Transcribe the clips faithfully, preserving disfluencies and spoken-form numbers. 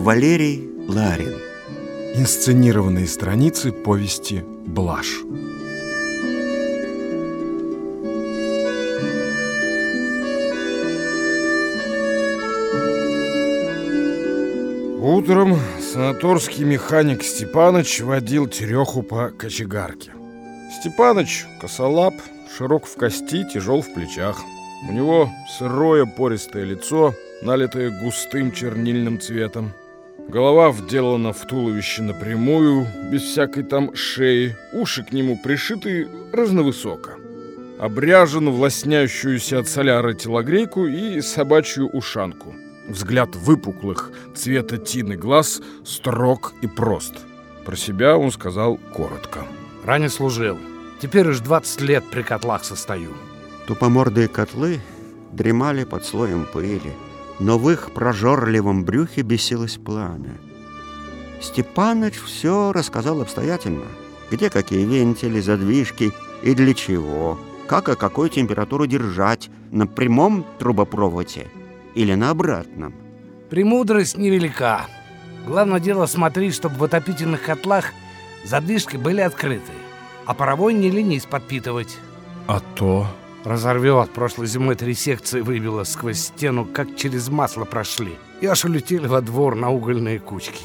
Валерий Ларин. Инсценированные страницы повести «Блажь». Утром санаторский механик Степаныч водил Тереху по кочегарке. Степаныч косолап, широк в кости, тяжел в плечах. У него сырое пористое лицо, налитое густым чернильным цветом. Голова вделана в туловище напрямую, без всякой там шеи. Уши к нему пришиты разновысоко. Обряжен в лоснящуюся от соляра телогрейку и собачью ушанку. Взгляд выпуклых, цвета тины глаз строг и прост. Про себя он сказал коротко. Ранее служил. Теперь уж двадцать лет при котлах состою. Тупомордые котлы дремали под слоем пыли, но в их прожорливом брюхе бесилось пламя. Степаныч все рассказал обстоятельно. Где какие вентили, задвижки и для чего, как и какую температуру держать на прямом трубопроводе или на обратном. Премудрость невелика. Главное дело смотреть, чтобы в отопительных котлах задвижки были открыты, а паровой не ленись подпитывать. А то... Разорвет. Прошлой зимой три секции выбило сквозь стену, как через масло прошли. И аж улетели во двор на угольные кучки.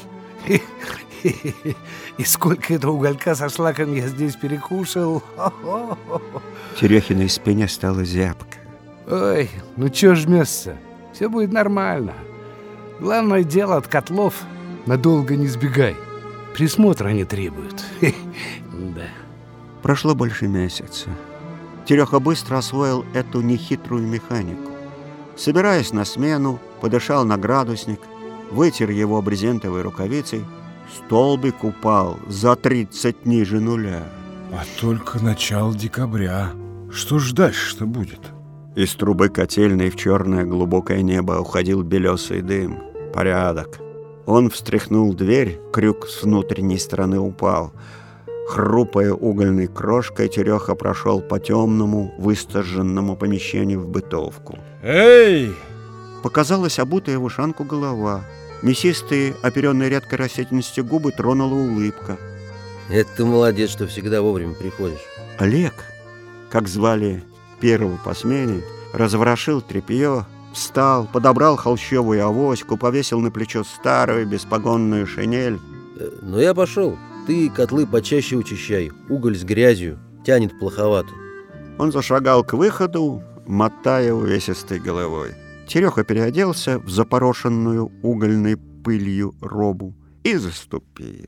И сколько этого уголька со шлаком я здесь перекушал. Терехиной спине стало зябко. Ой, ну чё жмёшься? Все будет нормально. Главное дело, от котлов надолго не сбегай. Присмотра не требуют. Да. Прошло больше месяца. Тереха быстро освоил эту нехитрую механику. Собираясь на смену, подышал на градусник, вытер его брезентовой рукавицей. Столбик упал за тридцать ниже нуля. А только начало декабря. Что ж дальше-то будет? Из трубы котельной в черное глубокое небо уходил белесый дым. Порядок. Он встряхнул дверь, крюк с внутренней стороны упал. Хрупая угольной крошкой, Тереха прошел по темному, выстаженному помещению в бытовку. Эй! Показалась обутая в ушанку голова. Мясистые, оперенные редкой растительностью губы тронула улыбка. Это ты молодец, что всегда вовремя приходишь. Олег, как звали первого по смене, разворошил тряпье, встал, подобрал холщовую авоську, повесил на плечо старую беспогонную шинель. Ну я пошел. Ты котлы почаще учащай, уголь с грязью тянет плоховато. Он зашагал к выходу, мотая увесистой головой. Тереха переоделся в запорошенную угольной пылью робу и заступил.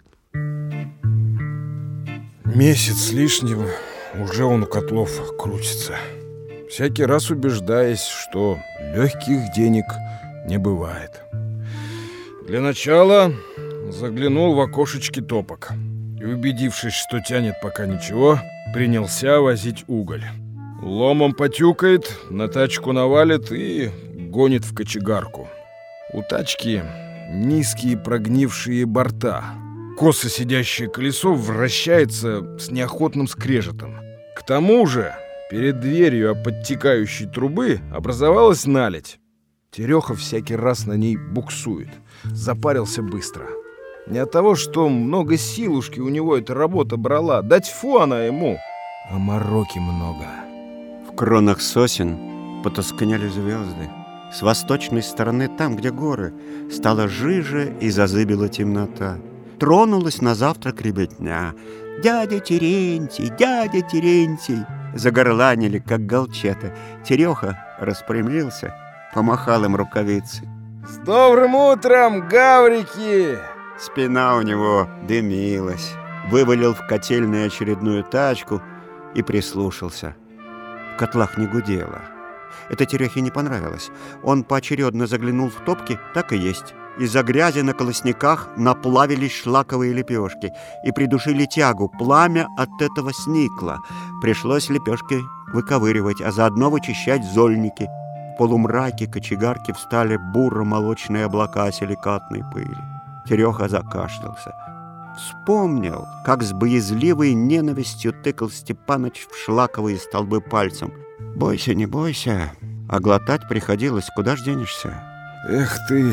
Месяц с лишним уже он у котлов крутится, всякий раз убеждаясь, что легких денег не бывает. Для начала заглянул в окошечки топок и, убедившись, что тянет пока ничего, принялся возить уголь. Ломом потюкает, на тачку навалит и гонит в кочегарку. У тачки низкие прогнившие борта. Косо сидящее колесо вращается с неохотным скрежетом. К тому же перед дверью подтекающей трубы образовалась наледь. Тереха всякий раз на ней буксует. Запарился быстро. Не от того, что много силушки у него эта работа брала, да тьфу она ему, а мороки много. В кронах сосен потускнели звезды. С восточной стороны, там, где горы, стало жиже и зазыбила темнота. Тронулась на завтрак ребятня. «Дядя Терентий, дядя Терентий!» Загорланили, как галчета. Тереха распрямился, помахал им рукавицей. «С добрым утром, гаврики!» Спина у него дымилась. Вывалил в котельную очередную тачку и прислушался. В котлах не гудело. Это Терехе не понравилось. Он поочередно заглянул в топки, так и есть. Из-за грязи на колосниках наплавились шлаковые лепешки и придушили тягу. Пламя от этого сникло. Пришлось лепешки выковыривать, а заодно вычищать зольники. В полумраке кочегарки встали буро-молочные облака силикатной пыли. Тереха закашлялся. Вспомнил, как с боязливой ненавистью тыкал Степаныч в шлаковые столбы пальцем. «Бойся, не бойся», а глотать приходилось, куда ж денешься. Эх ты,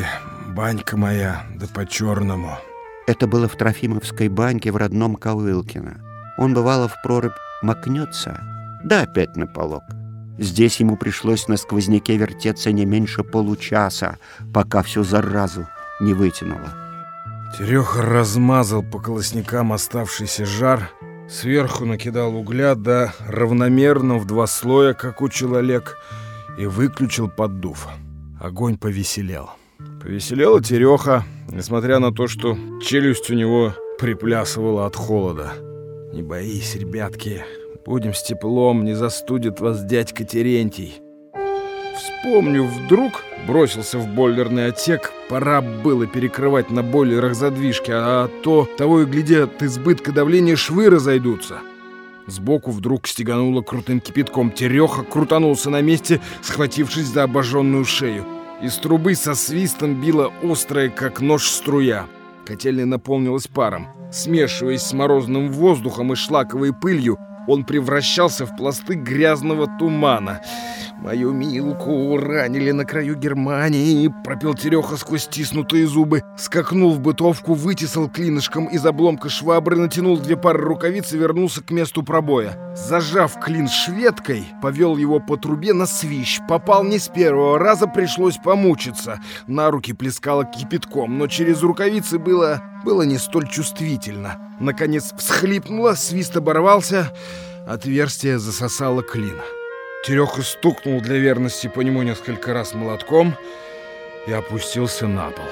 банька моя, да по-черному. Это было в Трофимовской баньке в родном Ковылкино. Он, бывало, в прорубь макнется, да опять на полог. Здесь ему пришлось на сквозняке вертеться не меньше получаса, пока всю заразу не вытянуло. Тереха размазал по колосникам оставшийся жар, сверху накидал угля, да равномерно в два слоя, как учил Олег, и выключил поддув. Огонь повеселел. Повеселела Тереха, несмотря на то, что челюсть у него приплясывала от холода. «Не боись, ребятки, будем с теплом, не застудит вас дядька Терентий». Вспомнив вдруг, бросился в бойлерный отсек. Пора было перекрывать на бойлерах задвижки, а то, того и гляди, от избытка давления швы разойдутся. Сбоку вдруг стегануло крутым кипятком. Тереха крутанулся на месте, схватившись за обожженную шею. Из трубы со свистом била острая, как нож, струя. Котельная наполнилась паром. Смешиваясь с морозным воздухом и шлаковой пылью, он превращался в пласты грязного тумана. «Мою Милку ранили на краю Германии», — пропел Тереха сквозь стиснутые зубы. Скакнул в бытовку, вытесал клинышком из обломка швабры, натянул две пары рукавиц и вернулся к месту пробоя. Зажав клин шведкой, повел его по трубе на свищ. Попал не с первого раза, пришлось помучиться. На руки плескало кипятком, но через рукавицы было, было не столь чувствительно. Наконец всхлипнуло, свист оборвался, отверстие засосало клин. Тереха стукнул для верности по нему несколько раз молотком и опустился на пол.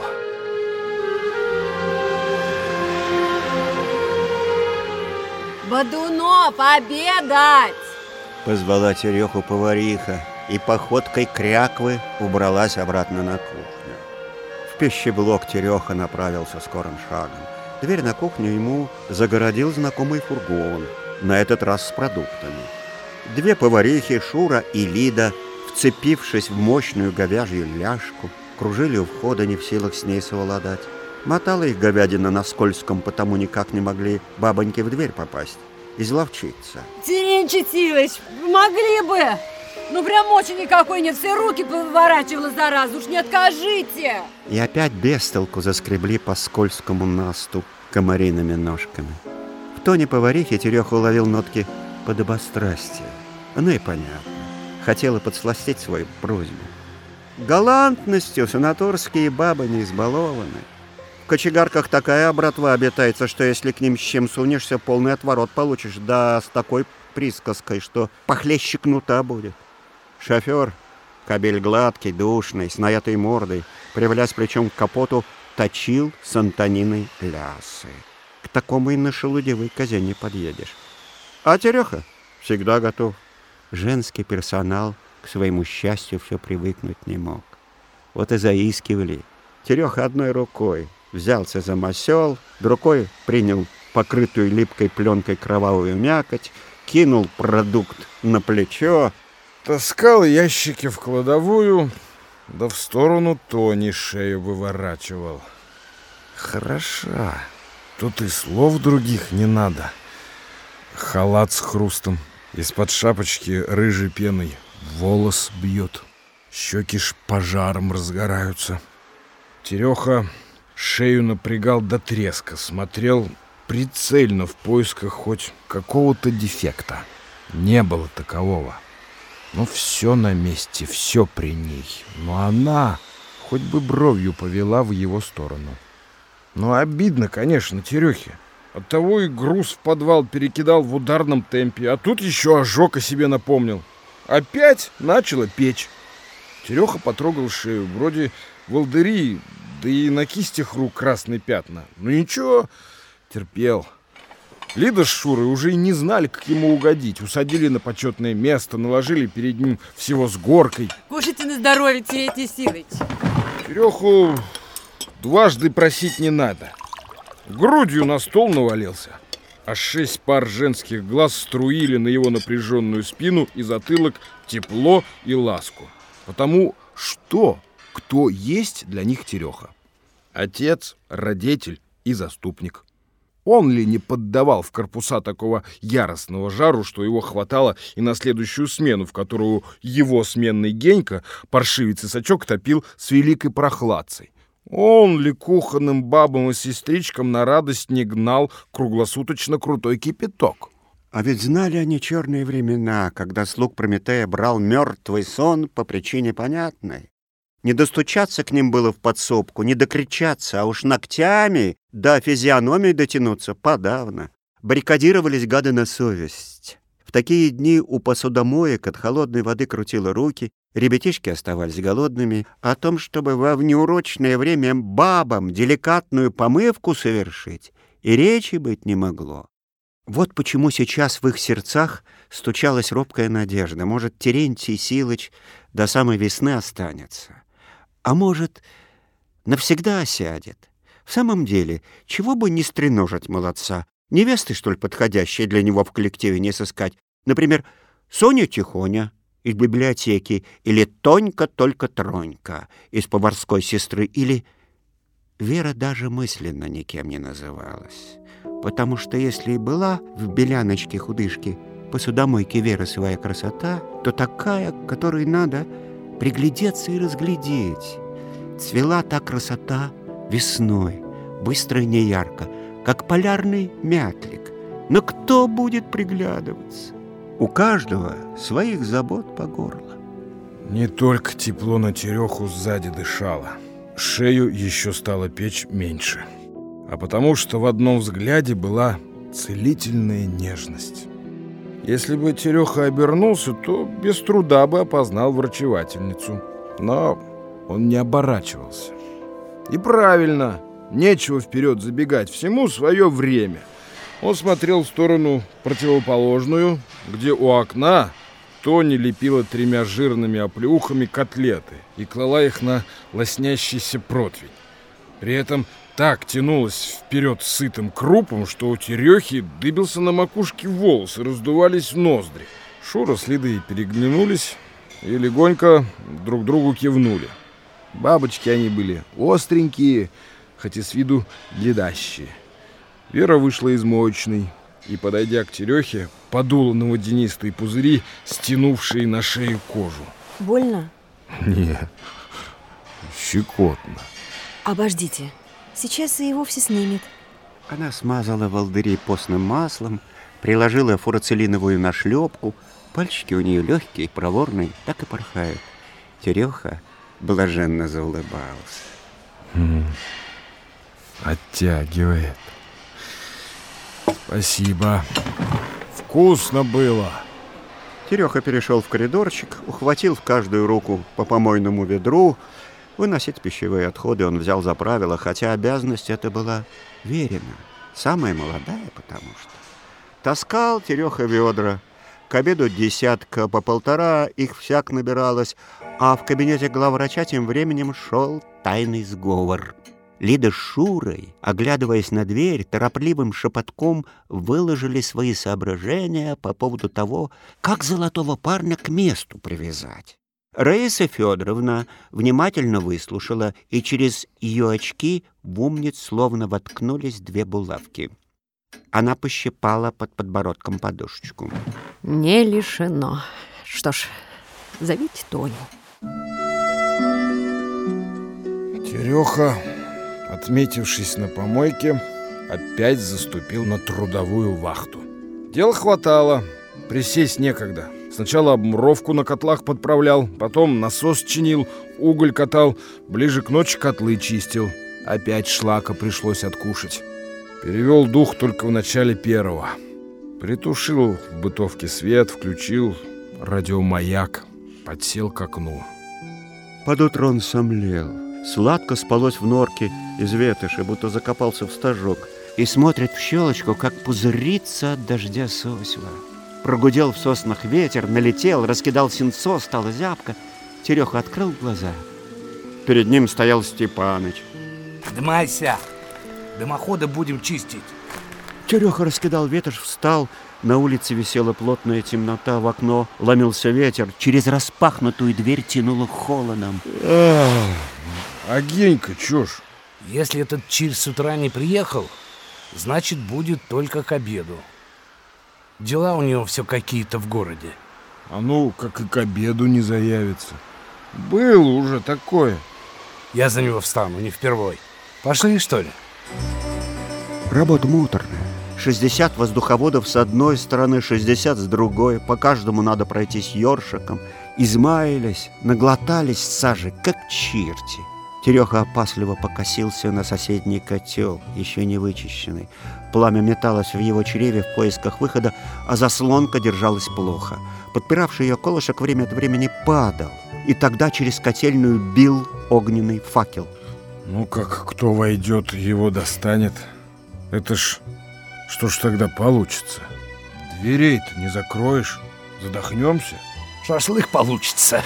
«Бодунов, обедать!» Позвала Тереху повариха и походкой кряквы убралась обратно на кухню. В пищеблок Тереха направился скорым шагом. Дверь на кухню ему загородил знакомый фургон, на этот раз с продуктами. Две поварихи, Шура и Лида, вцепившись в мощную говяжью ляжку, кружили у входа, не в силах с ней совладать. Мотала их говядина на скользком, потому никак не могли бабоньки в дверь попасть, изловчиться. Терентий Тилыч, могли бы! Ну прям очень никакой нет, все руки поворачивала зараза, уж не откажите! И опять без толку заскребли по скользкому насту комариными ножками. В тоне поварихи Тереха уловил нотки подобострастия. Ну и понятно. Хотела подсластить свою просьбу. Галантностью санаторские бабы не избалованы. В кочегарках такая братва обитается, что если к ним с чем сунешься, полный отворот получишь. Да с такой присказкой, что похлеще кнута будет. Шофер, кабель гладкий, душный, с наятой мордой, привлясь плечом к капоту, точил с Антониной лясы. К такому и на шелудевой козе не подъедешь. А Тереха всегда готов. Женский персонал к своему счастью все привыкнуть не мог. Вот и заискивали. Тереха одной рукой взялся за масел, другой принял покрытую липкой пленкой кровавую мякоть, кинул продукт на плечо. Таскал ящики в кладовую, да в сторону Тони шею выворачивал. Хороша. Тут и слов других не надо. Халат с хрустом, из-под шапочки рыжей пеной волос бьет, щеки ж пожаром разгораются. Тереха шею напрягал до треска, смотрел прицельно в поисках хоть какого-то дефекта. Не было такового. Но все на месте, все при ней. Но она хоть бы бровью повела в его сторону. Ну, обидно, конечно, Терехе. Оттого и груз в подвал перекидал в ударном темпе, а тут еще ожог о себе напомнил. Опять начала печь. Тереха потрогал шею, вроде волдыри, да и на кистях рук красные пятна. Ну ничего, терпел. Лида с Шурой уже и не знали, как ему угодить. Усадили на почетное место, наложили перед ним всего с горкой. Кушайте на здоровье, Терентий Силыч. Тереху дважды просить не надо. Грудью на стол навалился, а шесть пар женских глаз струили на его напряженную спину и затылок тепло и ласку. Потому что, кто есть для них Тереха? Отец, родитель и заступник. Он ли не поддавал в корпуса такого яростного жару, что его хватало и на следующую смену, в которую его сменный Генька, паршивец и сачок, топил с великой прохладцей? Он ли кухонным бабам и сестричкам на радость не гнал круглосуточно крутой кипяток? А ведь знали они черные времена, когда слуг Прометея брал мертвый сон по причине понятной. Не достучаться к ним было в подсобку, не докричаться, а уж ногтями до физиономии дотянуться подавно. Баррикадировались гады на совесть. В такие дни у посудомоек от холодной воды крутило руки, ребятишки оставались голодными, а о том, чтобы во внеурочное время бабам деликатную помывку совершить, и речи быть не могло. Вот почему сейчас в их сердцах стучалась робкая надежда. Может, Терентий Силыч до самой весны останется. А может, навсегда осядет. В самом деле, чего бы не стреножить молодца? Невесты, что ли, подходящие для него в коллективе не сыскать? Например, Соня Тихоня из библиотеки, или Тонька только Тронька из поварской сестры, или... Вера даже мысленно никем не называлась. Потому что если и была в беляночке худышки посудомойке Веры своя красота, то такая, которой надо приглядеться и разглядеть. Цвела та красота весной, быстро и неярко, как полярный мятлик. Но кто будет приглядываться? У каждого своих забот по горло. Не только тепло на Тереху сзади дышало. Шею еще стало печь меньше. А потому что в одном взгляде была целительная нежность. Если бы Тереха обернулся, то без труда бы опознал врачевательницу. Но он не оборачивался. И правильно, нечего вперед забегать, всему свое время. Он смотрел в сторону противоположную, где у окна Тони лепила тремя жирными оплеухами котлеты и клала их на лоснящийся противень. При этом так тянулась вперед сытым крупом, что у Терехи дыбился на макушке волосы, раздувались ноздри. Шура с Лидой переглянулись и легонько друг другу кивнули. Бабочки они были остренькие, хоть и с виду ледащие. Вера вышла из моечной и, подойдя к Терехе, подула на водянистые пузыри, стянувшие на шею кожу. Больно? Нет, щекотно. Обождите, сейчас и вовсе снимет. Она смазала волдыри постным маслом, приложила фурацелиновую нашлепку. Пальчики у нее легкие, проворные, так и порхают. Тереха блаженно заулыбался. М-м, оттягивает. Спасибо. Вкусно было. Тереха перешел в коридорчик, ухватил в каждую руку по помойному ведру. Выносить пищевые отходы он взял за правило, хотя обязанность эта была Верина, самая молодая, потому что. Таскал Тереха ведра. К обеду десятка по полтора, их всяк набиралось, а в кабинете главврача тем временем шел тайный сговор. Лида с Шурой, оглядываясь на дверь, торопливым шепотком выложили свои соображения по поводу того, как золотого парня к месту привязать. Раиса Федоровна внимательно выслушала, и через ее очки в умниц словно воткнулись две булавки. Она пощипала под подбородком подушечку. Не лишено. Что ж, зовите Тоню. Тереха, отметившись на помойке, опять заступил на трудовую вахту. Дел хватало, присесть некогда. Сначала обмуровку на котлах подправлял, потом насос чинил, уголь катал, ближе к ночи котлы чистил. Опять шлака пришлось откушать. Перевел дух только в начале первого. Притушил в бытовке свет, включил радиомаяк, подсел к окну. Под утро он сомлел. Сладко спалось в норке из ветоши, будто закопался в стажок, и смотрит в щелочку, как пузырится от дождя сосьва. Прогудел в соснах ветер, налетел, раскидал сенцо, стало зябко. Тереха открыл глаза. Перед ним стоял Степаныч. Поднимайся, дымоходы будем чистить. Тереха раскидал ветошь, встал. На улице висела плотная темнота, в окно ломился ветер. Через распахнутую дверь тянуло холодом. Ах, а Генька, чё ж? Если этот чирь с утра не приехал, значит, будет только к обеду. Дела у него все какие-то в городе. А ну, как и к обеду не заявится. Было уже такое. Я за него встану, не впервой. Пошли, что ли? Работа муторная. шестьдесят воздуховодов с одной стороны, шестьдесят с другой. По каждому надо пройтись ёршиком. Измаялись, наглотались сажи, как черти. Тереха опасливо покосился на соседний котел, еще не вычищенный. Пламя металось в его чреве в поисках выхода, а заслонка держалась плохо. Подпиравший ее колышек время от времени падал, и тогда через котельную бил огненный факел. Ну, как кто войдет, его достанет. Это ж... Что ж тогда получится? Дверей-то не закроешь, задохнемся. Шашлык получится.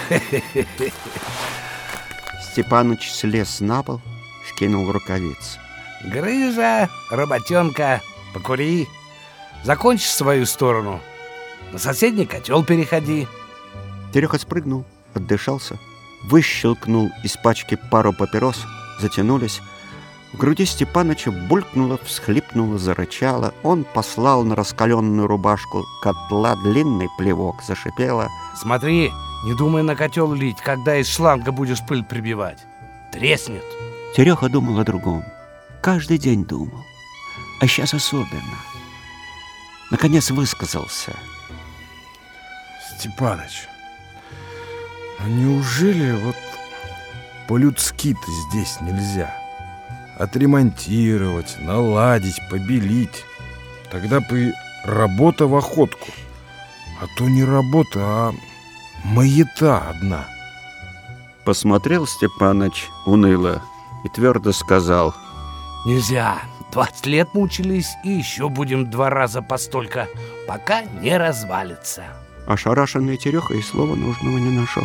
Степаныч слез на пол, скинул рукавицы. Грыжа, работенка, покури. Закончишь свою сторону, на соседний котел переходи. Тереха спрыгнул, отдышался, выщелкнул из пачки пару папирос, затянулись. В груди Степаныча булькнуло, всхлипнуло, зарычало. Он послал на раскаленную рубашку котла длинный плевок, зашипело. Смотри, не думай на котел лить, когда из шланга будешь пыль прибивать. Треснет. Тереха думал о другом. Каждый день думал. А сейчас особенно. Наконец высказался. Степаныч, ну неужели вот по-людски-то здесь нельзя? Отремонтировать, наладить, побелить. Тогда бы и работа в охотку. А то не работа, а маята одна. Посмотрел Степаныч уныло и твердо сказал: Нельзя. Двадцать лет мучились, и еще будем два раза постолько, пока не развалится. Ошарашенный Тереха и слова нужного не нашел.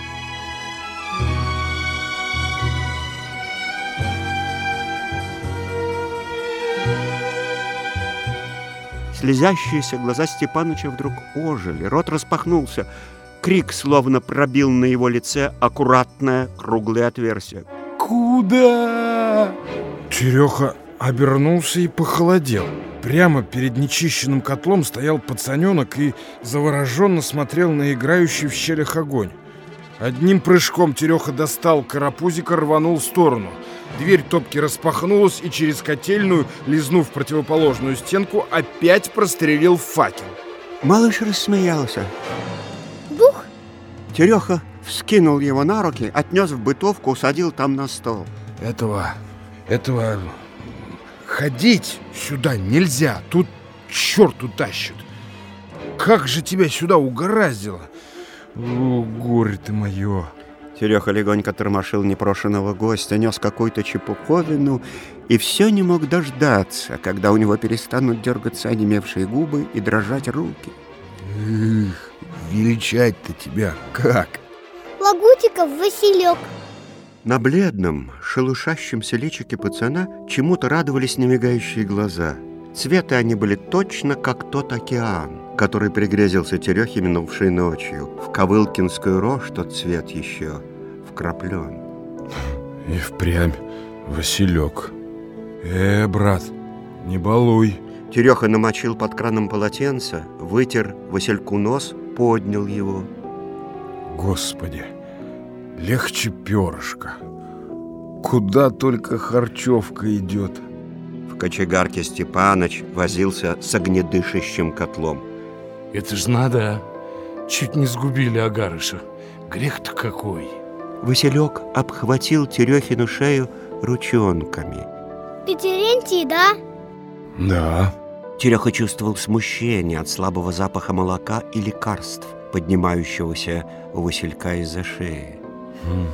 Слезящиеся глаза Степаныча вдруг ожили, рот распахнулся. Крик словно пробил на его лице аккуратное круглое отверстие. Куда? Тереха обернулся и похолодел. Прямо перед нечищенным котлом стоял пацаненок и завороженно смотрел на играющий в щелях огонь. Одним прыжком Тереха достал карапузика, рванул в сторону. Дверь топки распахнулась, и через котельную, лизнув противоположную стенку, опять прострелил факел. Малыш рассмеялся. Бух! Тереха вскинул его на руки, отнес в бытовку, усадил там на стол. Этого... этого... ходить сюда нельзя. Тут черт утащит. Как же тебя сюда угораздило? О, горе ты мое. Тереха легонько тормошил непрошенного гостя, нес какую-то чепуховину и все не мог дождаться, когда у него перестанут дергаться онемевшие губы и дрожать руки. Эх, величать-то тебя как? Лагутиков Василек. На бледном, шелушащемся личике пацана чему-то радовались немигающие глаза. Цвета они были точно как тот океан, который пригрезился Терехе минувшей ночью. В Ковылкинскую рожь тот цвет еще вкраплен. И впрямь Василек. Э, брат, не балуй. Тереха намочил под краном полотенце, вытер Васильку нос, поднял его. Господи, легче перышка. Куда только харчевка идет. В кочегарке Степаныч возился с огнедышащим котлом. Это ж надо, чуть не сгубили агарыша. Грех-то какой. Василек обхватил Терехину шею ручонками. Ты Терентий, да? Да. Тереха чувствовал смущение от слабого запаха молока и лекарств, поднимающегося у Василька из-за шеи. Хм.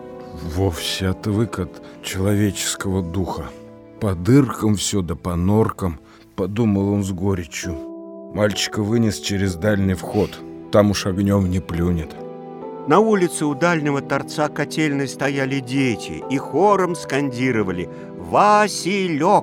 Вовсе отвык от человеческого духа. По дыркам все, да по норкам, подумал он с горечью. Мальчика вынес через дальний вход, там уж огнем не плюнет. На улице у дальнего торца котельной стояли дети и хором скандировали: «Василек!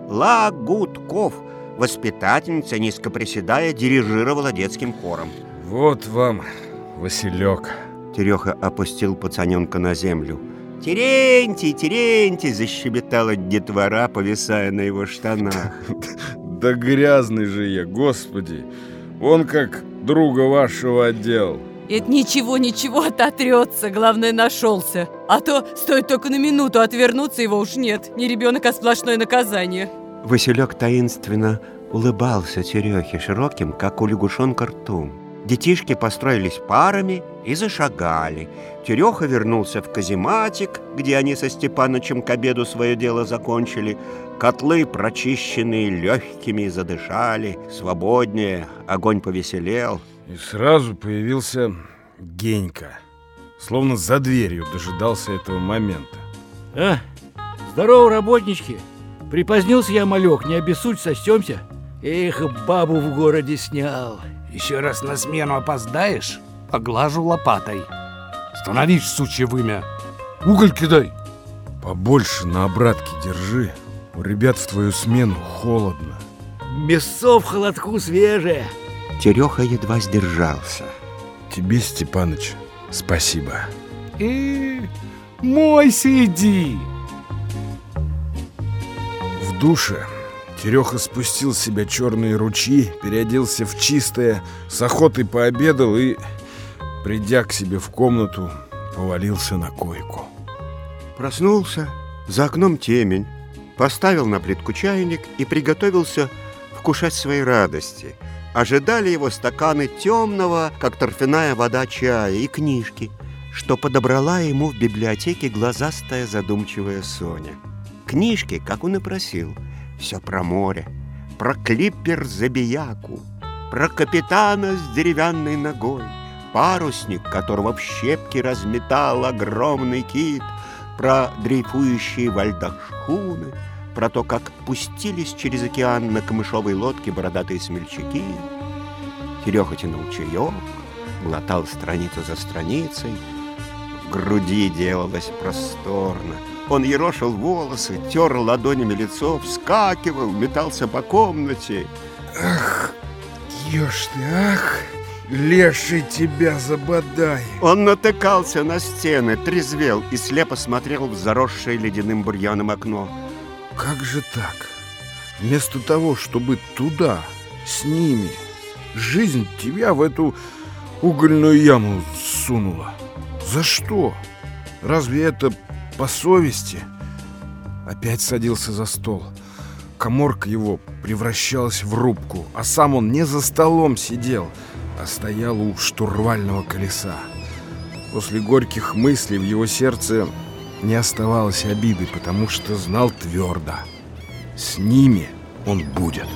Лагутков!» Воспитательница, низко приседая, дирижировала детским хором. Вот вам, Василек. Тереха опустил пацаненка на землю. «Терентий, Терентий!» — защебетала детвора, повисая на его штанах. Да грязный же я, господи! Он как друга вашего отдел. Это ничего-ничего ототрется, главное, нашелся. А то стоит только на минуту отвернуться, его уж нет. Не ребенок, а сплошное наказание. Василек таинственно улыбался Терехе широким, как у лягушонка, ртом. Детишки построились парами и зашагали. Тереха вернулся в казематик, где они со Степанычем к обеду свое дело закончили. Котлы, прочищенные легкими, задышали. Свободнее, огонь повеселел. И сразу появился Генька. Словно за дверью дожидался этого момента. А, здорово, работнички. Припозднился я, малек, не обессудь, сочтемся. Эх, бабу в городе снял. Еще раз на смену опоздаешь, поглажу лопатой. Становись, сучье вымя. Уголь кидай. Побольше на обратке держи. У ребят в твою смену холодно. Мясо в холодку свежее. Тереха едва сдержался. Тебе, Степаныч, спасибо. И мойся, иди. В душе Тереха спустил с себя черные ручьи, переоделся в чистое, с охотой пообедал и, придя к себе в комнату, повалился на койку. Проснулся, за окном темень, поставил на плитку чайник и приготовился вкушать свои радости. Ожидали его стаканы темного, как торфяная вода, чая и книжки, что подобрала ему в библиотеке глазастая задумчивая Соня. Книжки, как он и просил, все про море, про клиппер-забияку, про капитана с деревянной ногой, парусник, которого в щепки разметал огромный кит, про дрейфующие во льдах шхуны, про то, как пустились через океан на камышовой лодке бородатые смельчаки. Тереха тянул чаек, глотал страницу за страницей. В груди делалось просторно. Он ерошил волосы, тер ладонями лицо, вскакивал, метался по комнате. Ах, ешь ты, ах, леший тебя забодай. Он натыкался на стены, трезвел и слепо смотрел в заросшее ледяным бурьяном окно. Как же так? Вместо того, чтобы туда, с ними, жизнь тебя в эту угольную яму сунула. За что? Разве это по совести? Опять садился за стол. Каморка его превращалась в рубку, а сам он не за столом сидел, а стоял у штурвального колеса. После горьких мыслей в его сердце не оставалось обиды, потому что знал твердо: с ними он будет.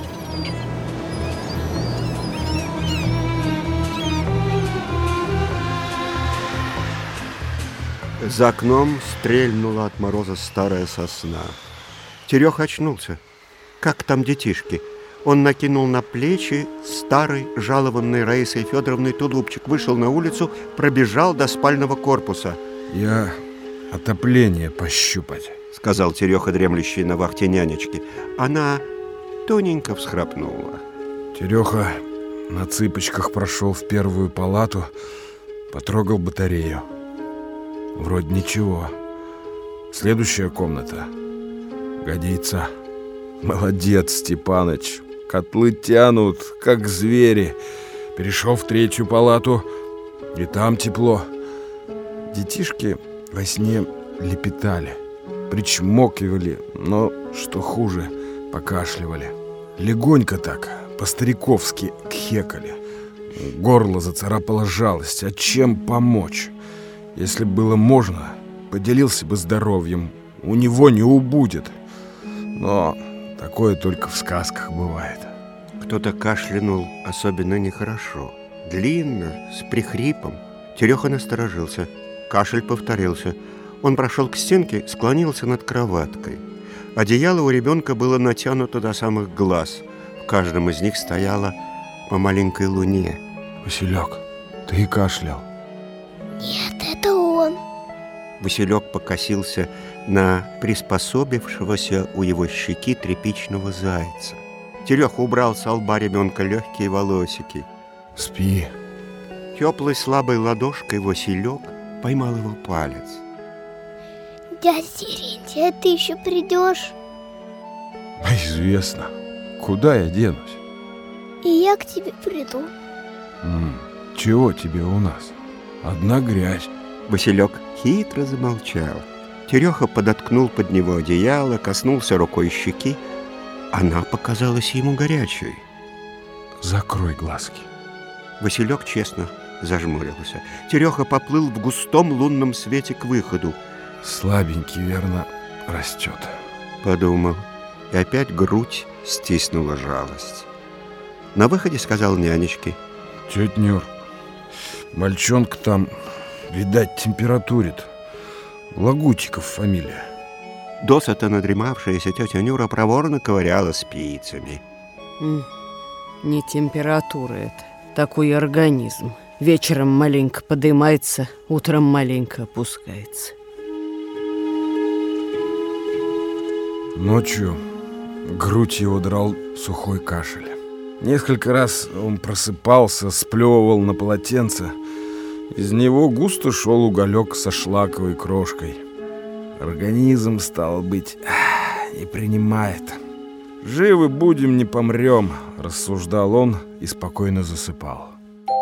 За окном стрельнула от мороза старая сосна. Тереха очнулся. Как там детишки? Он накинул на плечи старый, жалованный Раисой Федоровной тулупчик, вышел на улицу, пробежал до спального корпуса. «Я отопление пощупать», — сказал Тереха, дремлющий на вахте нянечки. Она тоненько всхрапнула. Тереха на цыпочках прошел в первую палату, потрогал батарею. Вроде ничего. Следующая комната. Годится. Молодец, Степаныч. Котлы тянут, как звери. Перешел в третью палату, и там тепло. Детишки во сне лепетали, причмокивали, но, что хуже, покашливали. Легонько так, по-стариковски кхекали. Горло зацарапала жалость. А чем помочь? Если бы было можно, поделился бы здоровьем. У него не убудет. Но такое только в сказках бывает. Кто-то кашлянул особенно нехорошо. Длинно, с прихрипом. Тереха насторожился. Кашель повторился. Он прошел к стенке, склонился над кроваткой. Одеяло у ребенка было натянуто до самых глаз. В каждом из них стояла по маленькой луне. Василек, ты кашлял. Нет, это он. Василек покосился на приспособившегося у его щеки тряпичного зайца. Тереха убрал с лба ребенка легкие волосики. Спи. Теплой слабой ладошкой Василек поймал его палец. Дядя Терентий, а ты еще придешь? Известно. Куда я денусь? И я к тебе приду. М, чего тебе у нас? одна грязь. Василек хитро замолчал. Тереха подоткнул под него одеяло, коснулся рукой щеки. Она показалась ему горячей. Закрой глазки. Василек честно зажмурился. Тереха поплыл в густом лунном свете к выходу. Слабенький, верно, растет. Подумал, и опять грудь стиснула жалость. На выходе сказал нянечке: Тетя Нюр, мальчонка там, видать, температурит. Лагутиков фамилия. Досыта надремавшаяся тетя Нюра проворно ковыряла спицами. Не температура это, такой организм. Вечером маленько поднимается, утром маленько опускается. Ночью грудь его драл сухой кашель. Несколько раз он просыпался, сплевывал на полотенце. Из него густо шел уголек со шлаковой крошкой. Организм, стало быть, не принимает. «Живы будем, не помрем», — рассуждал он и спокойно засыпал.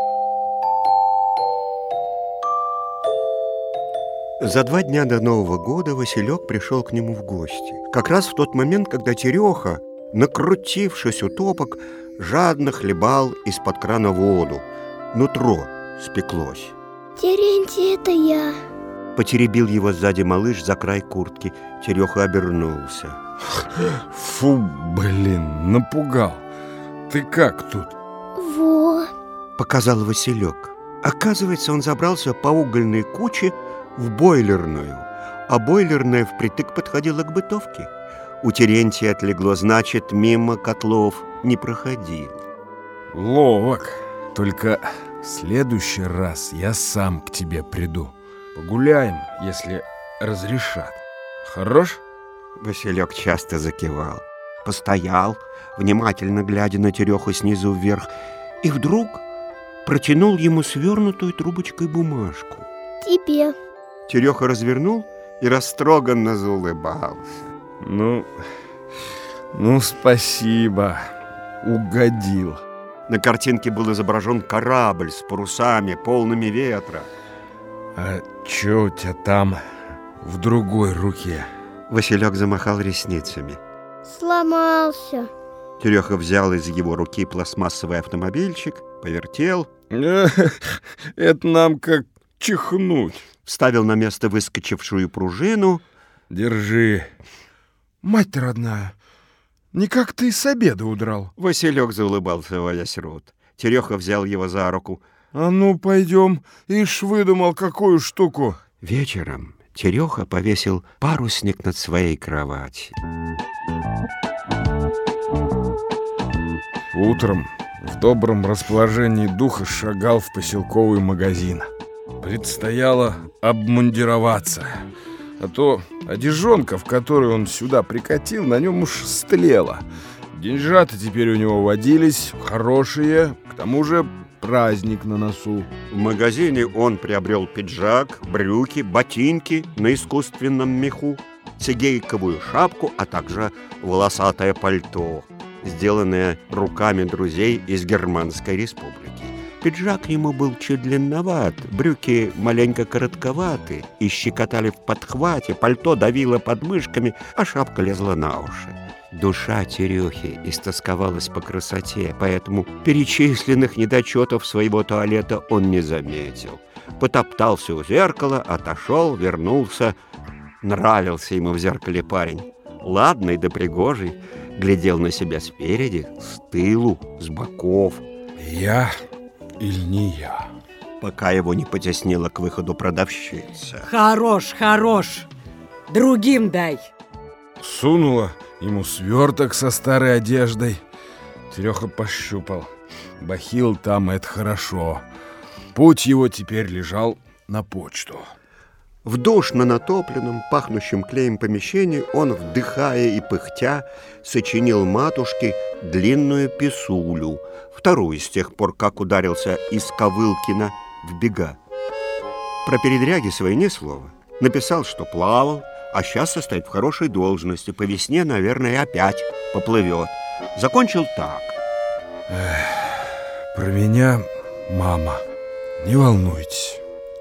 За два дня до Нового года Василек пришел к нему в гости. Как раз в тот момент, когда Тереха, накрутившись у топок, жадно хлебал из-под крана воду. Нутро спеклось. Терентий, это я. Потеребил его сзади малыш за край куртки. Тереха обернулся. Фу, блин, напугал. Ты как тут? Во. Показал Василек. Оказывается, он забрался по угольной куче в бойлерную, а бойлерная впритык подходила к бытовке. У Терентия отлегло, значит, мимо котлов не проходил. Ловок. Только в следующий раз я сам к тебе приду. Погуляем, если разрешат. Хорош? Василек часто закивал. Постоял, внимательно глядя на Тереху снизу вверх, и вдруг протянул ему свернутую трубочкой бумажку. Тебе. Тереха развернул и растроганно заулыбался. Ну, ну, спасибо. Угодил. На картинке был изображен корабль с парусами, полными ветра. А что у тебя там в другой руке? Василек замахал ресницами. Сломался. Тереха взял из его руки пластмассовый автомобильчик, повертел. Это нам как чихнуть. Вставил на место выскочившую пружину. Держи. Мать ты родная, никак ты с обеда удрал. Василек заулыбался во весь рот. Тереха взял его за руку. А ну, пойдем. Ишь, выдумал какую штуку. Вечером Тереха повесил парусник над своей кроватью. Утром в добром расположении духа шагал в поселковый магазин. Предстояло обмундироваться, а то одежонка, в которую он сюда прикатил, на нем уж стлела. Деньжата теперь у него водились хорошие, к тому же праздник на носу. В магазине он приобрел пиджак, брюки, ботинки на искусственном меху, цигейковую шапку, а также волосатое пальто, сделанное руками друзей из Германской республики. Пиджак ему был чуть длинноват, брюки маленько коротковаты и щекотали в подхвате, пальто давило под мышками, а шапка лезла на уши. Душа Терехи истосковалась по красоте, поэтому перечисленных недочетов своего туалета он не заметил. Потоптался у зеркала, отошел, вернулся. Нравился ему в зеркале парень. Ладный да пригожий, глядел на себя спереди, с тылу, с боков. Я или не я? Пока его не потеснила к выходу продавщица. Хорош, хорош. Другим дай. Сунула ему сверток со старой одеждой. Тереха пощупал. Бахил там, это хорошо. Путь его теперь лежал на почту. В душно натопленном, пахнущем клеем помещении он, вдыхая и пыхтя, сочинил матушке длинную писулю, вторую с тех пор, как ударился из Ковылкина в бега. Про передряги свои ни слова. Написал, что плавал, а сейчас состоит в хорошей должности. По весне, наверное, опять поплывет. Закончил так. Эх, про меня, мама, не волнуйтесь.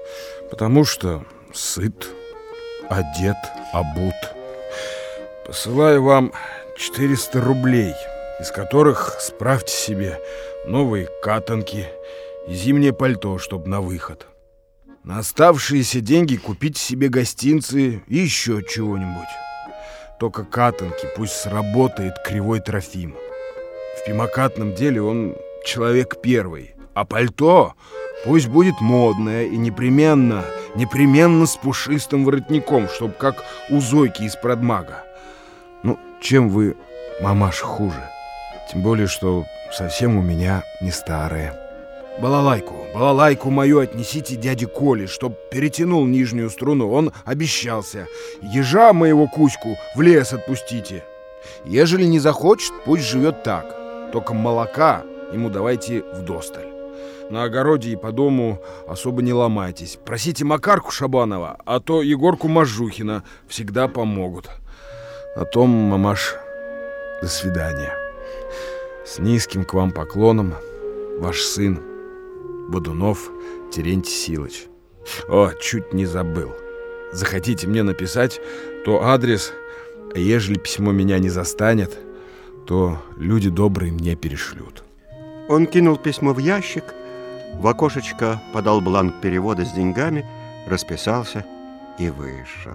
Потому что сыт, одет, обут. Посылаю вам четыреста рублей, из которых справьте себе новые катанки и зимнее пальто, чтобы на выход. На оставшиеся деньги купите себе гостинцы и еще чего-нибудь. Только катанки пусть сработает Кривой Трофим. В пимокатном деле он человек первый, а пальто пусть будет модное и непременно, непременно с пушистым воротником, чтоб как у Зойки из продмага. Ну, чем вы, мамаша, хуже? Тем более, что совсем у меня не старые. Балалайку, балалайку мою отнесите дяде Коле, чтоб перетянул нижнюю струну. Он обещался. Ежа моего Кузьку в лес отпустите. Ежели не захочет, пусть живет так. Только молока ему давайте вдосталь. На огороде и по дому особо не ломайтесь. Просите Макарку Шабанова, а то Егорку Мажухина. Всегда помогут. На том, мамаш, до свидания. С низким к вам поклоном, ваш сын Бодунов Терентий Силыч. О, чуть не забыл. Захотите мне написать, то адрес, а ежели письмо меня не застанет, то люди добрые мне перешлют. Он кинул письмо в ящик, в окошечко подал бланк перевода с деньгами, расписался и вышел.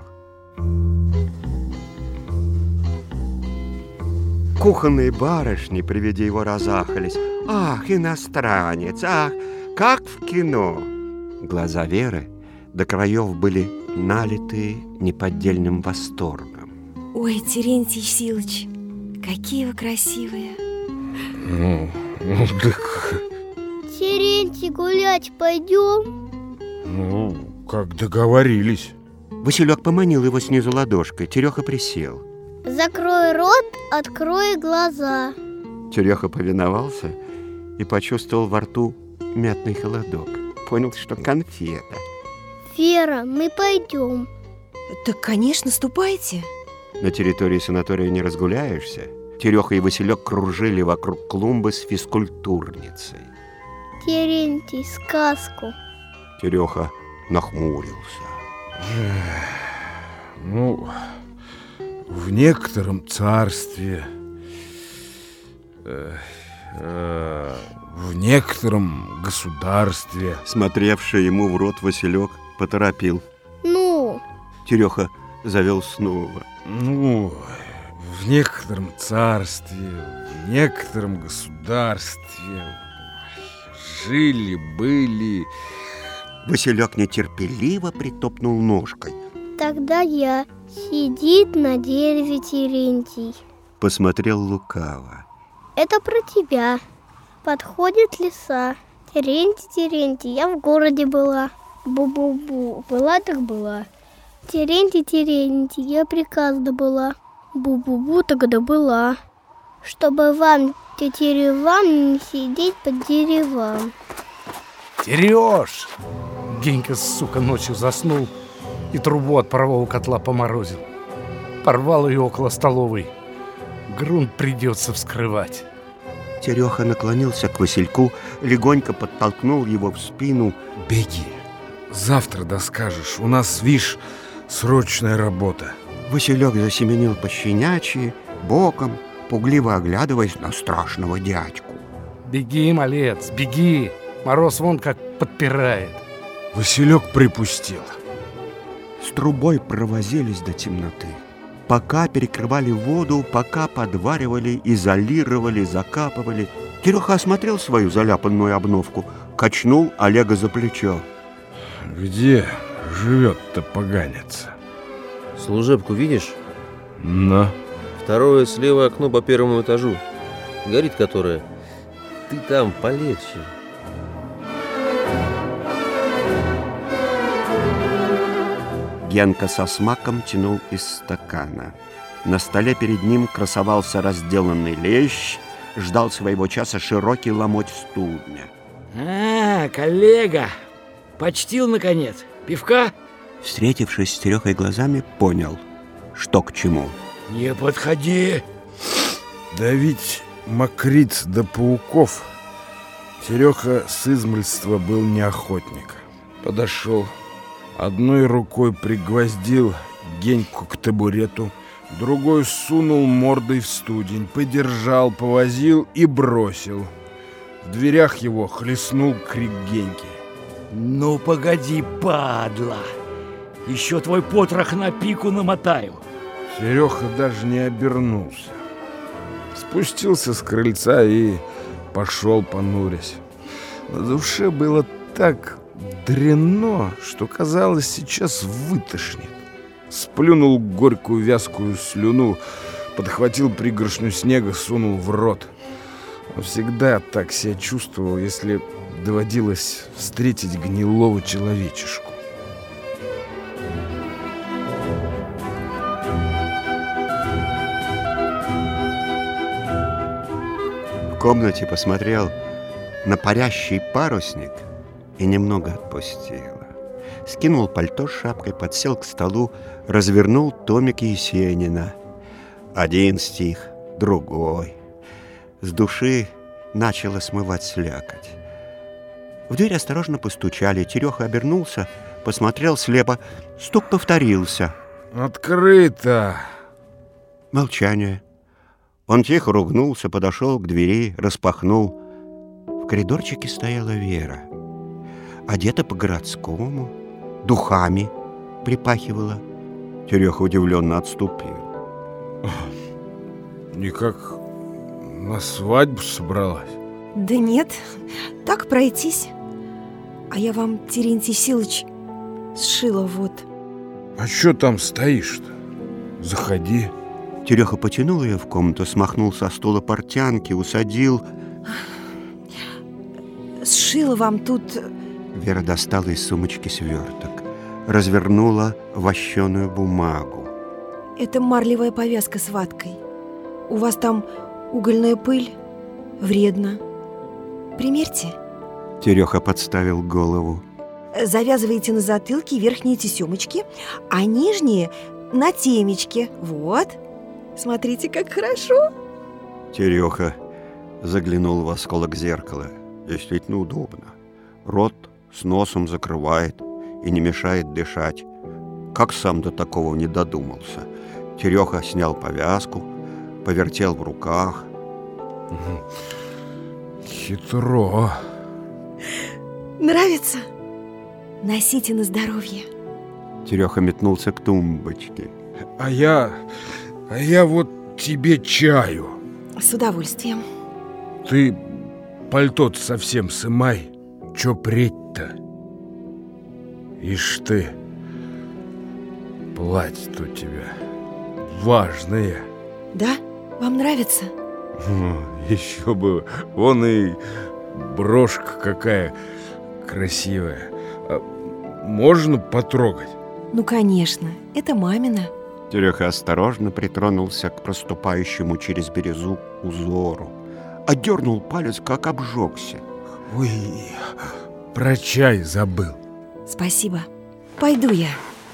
Кухонные барышни при виде его разахались. «Ах, иностранец! Ах, как в кино!» Глаза Веры до краев были налиты неподдельным восторгом. Ой, Терентий Силыч, какие вы красивые. Ну, ну так... Терентий, гулять пойдем? Ну, как договорились. Василек поманил его снизу ладошкой. Тереха присел. Закрой рот, открой глаза. Тереха повиновался и почувствовал во рту мятный холодок. Понял, что конфета. Вера, мы пойдем. Так, конечно, ступайте. На территории санатория не разгуляешься. Тереха и Василек кружили вокруг клумбы с физкультурницей. Терентий, сказку. Тереха нахмурился. Ну, в некотором царстве, э, э, в некотором государстве. Смотревший ему в рот Василек поторопил. Ну? Тереха завел снова. Ну, в некотором царстве, в некотором государстве жили-были. Василек нетерпеливо притопнул ножкой. Тогда я. Сидит на дереве Терентий. Посмотрел лукаво. Это про тебя. Подходит лиса. Терентий, Терентий, я в городе была. Бу-бу-бу, была так была. Терентий, Терентий, я приказна была. Бу-бу-бу, тогда была. Чтобы вам, тетеревам, не сидеть под деревам. Терёж! Генька, сука, ночью заснул и трубу от парового котла поморозил. Порвал ее около столовой. Грунт придется вскрывать. Тереха наклонился к Васильку, легонько подтолкнул его в спину. Беги, завтра доскажешь. У нас, вишь, срочная работа. Василек засеменил по щенячьи, боком, пугливо оглядываясь на страшного дядьку. Беги, малец, беги! Мороз вон как подпирает. Василек припустил. С трубой провозились до темноты. Пока перекрывали воду, пока подваривали, изолировали, закапывали. Тереха осмотрел свою заляпанную обновку, качнул Олега за плечо. Где живет-то поганец? Служебку видишь? На. Второе слева окно по первому этажу. Горит которое. Ты там полегче. Генка со смаком тянул из стакана. На столе перед ним красовался разделанный лещ, ждал своего часа широкий ломоть студня. А, коллега, почтил наконец. Пивка? Встретившись с Терехой глазами, понял, что к чему. Не подходи. Да ведь мокриц до пауков. Тереха с измольства был не охотник. Подошел, Одной рукой пригвоздил Геньку к табурету, другой сунул мордой в студень, подержал, повозил и бросил. В дверях его хлестнул крик Геньки. Ну, погоди, падла! Еще твой потрох на пику намотаю. Сереха даже не обернулся. Спустился с крыльца и пошел, понурясь. На душе было так дрянно, что, казалось, сейчас вытошнит. Сплюнул горькую вязкую слюну, подхватил пригоршню снега, сунул в рот. Он всегда так себя чувствовал, если доводилось встретить гнилого человечишку. В комнате посмотрел на парящий парусник и немного отпустило. Скинул пальто с шапкой, подсел к столу, развернул томик Есенина. Один стих, другой. С души начало смывать слякоть. В дверь осторожно постучали. Тереха обернулся, посмотрел слепо. Стук повторился. «Открыто!» Молчание. Он тихо ругнулся, подошел к двери, распахнул. В коридорчике стояла Вера. Одета по-городскому, духами припахивала. Тереха удивленно отступил. Никак на свадьбу собралась? Да нет, так пройтись. А я вам, Терентий Силыч, сшила вот. А что там стоишь-то? Заходи. Тереха потянул ее в комнату, смахнул со стула портянки, усадил. Сшила вам тут... Вера достала из сумочки сверток, развернула вощеную бумагу. Это марлевая повязка с ваткой. У вас там угольная пыль, вредно. Примерьте. Тереха подставил голову. Завязываете на затылке верхние тесемочки, а нижние на темечке. Вот. Смотрите, как хорошо. Тереха заглянул в осколок зеркала. Действительно удобно. Рот с носом закрывает и не мешает дышать. Как сам до такого не додумался. Тереха снял повязку, повертел в руках. Хитро. Нравится? Носите на здоровье. Тереха метнулся к тумбочке. А я... А я вот тебе чаю. С удовольствием. Ты пальто-то совсем сымай. Чё преть-то? Ишь ты, платье-то у тебя важное. Да? Вам нравится? Еще бы. Вон и брошка какая красивая. А можно потрогать? Ну, конечно. Это мамина. Тереха осторожно притронулся к проступающему через бирюзу узору. Отдернул палец, как обжегся. Ой, про чай забыл. Спасибо. Пойду я.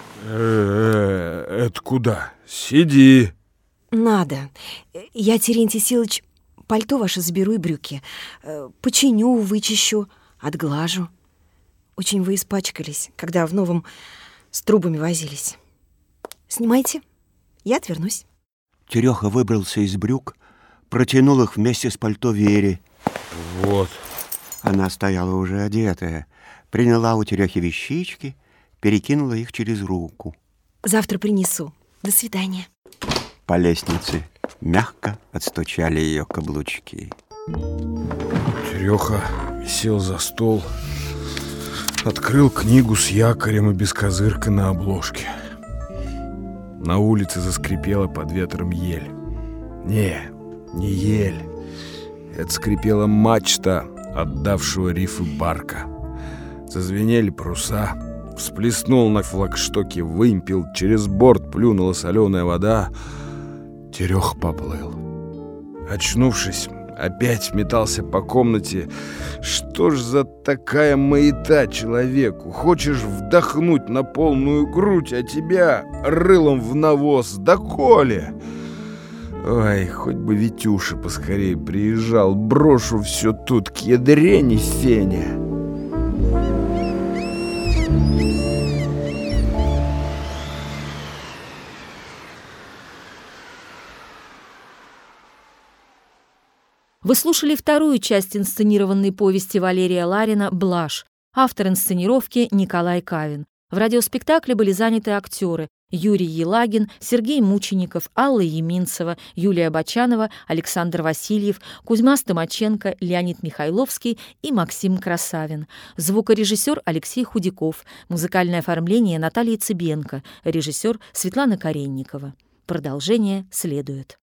Э-э, это куда? Сиди. Надо. Я, Терентий Силыч, пальто ваше заберу и брюки. Починю, вычищу, отглажу. Очень вы испачкались, когда в новом с трубами возились. Снимайте, я отвернусь. Тереха выбрался из брюк, протянул их вместе с пальто Вере. Вот. Она стояла уже одетая, приняла у Терехи вещички, перекинула их через руку. Завтра принесу. До свидания. По лестнице мягко отстучали ее каблучки. Тереха сел за стол, открыл книгу с якорем и без козырка на обложке. На улице заскрипела под ветром ель. Не, не ель. Это скрипела мачта отдавшего рифы барка. Зазвенели паруса. Всплеснул на флагштоке вымпел, через борт плюнула соленая вода. Тереха поплыл. Очнувшись, опять метался по комнате. Что ж за такая маята человеку? Хочешь вдохнуть на полную грудь, а тебя рылом в навоз. Доколе? Ой, хоть бы Витюша поскорее приезжал. Брошу все тут к ядрене Сеня. Вы слушали вторую часть инсценированной повести Валерия Ларина «Блажь». Автор инсценировки Николай Кавин. В радиоспектакле были заняты актеры Юрий Елагин, Сергей Мучеников, Алла Еминцева, Юлия Бочанова, Александр Васильев, Кузьма Стомаченко, Леонид Михайловский и Максим Красавин. Звукорежиссер Алексей Худяков. Музыкальное оформление Наталья Цыбенко. Режиссер Светлана Каренникова. Продолжение следует.